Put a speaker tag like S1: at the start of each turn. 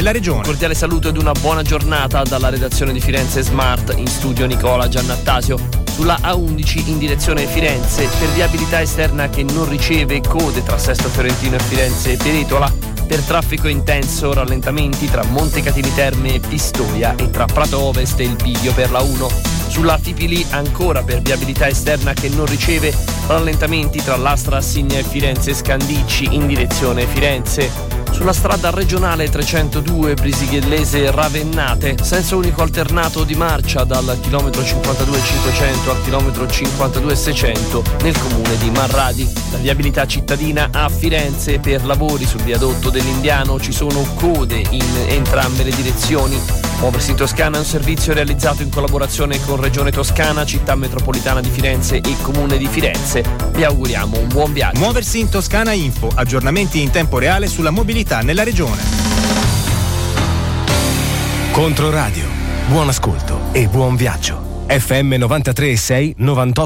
S1: nella regione.
S2: Un cordiale saluto ed una buona giornata dalla redazione di Firenze Smart, in studio Nicola Giannattasio. Sulla A11 in direzione Firenze, per viabilità esterna che non riceve code tra Sesto Fiorentino e Firenze Peretola, per traffico intenso rallentamenti tra Montecatini Terme e Pistoia e tra Prato Ovest e il Bivio per la 1. Sulla Fipili ancora per viabilità esterna che non riceve rallentamenti tra Lastra Assigna e Firenze Scandicci in direzione Firenze. Sulla strada regionale 302 Brisighellese Ravennate, senso unico alternato di marcia dal chilometro 52,500 al chilometro 52,600 nel comune di Marradi. La viabilità cittadina a Firenze, per lavori sul viadotto dell'Indiano ci sono code in entrambe le direzioni. Muoversi in Toscana è un servizio realizzato in collaborazione con Regione Toscana, Città Metropolitana di Firenze e Comune di Firenze. Vi auguriamo un buon viaggio.
S1: Muoversi in Toscana Info, aggiornamenti in tempo reale sulla mobilità nella regione.
S3: Controradio, buon ascolto e buon viaggio. FM 93,6 98.